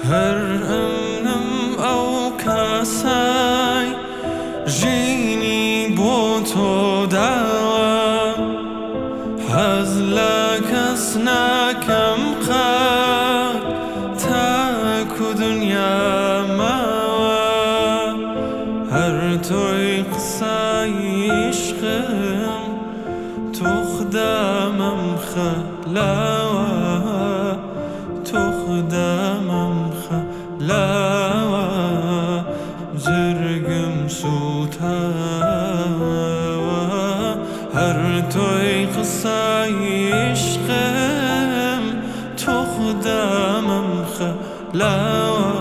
هر امنم او کسای جینی بۆ تۆ داوە حەز لە کەس ناکەم قەت تاکو دنیا ماوە هەر تۆی قسای عیشقم تۆ خدامەم خەلاوە تۆ خدامەم خەلاوە جرگم سوتاوە هەر تۆی قسای عیشقم تۆ خدامەم خەلاوە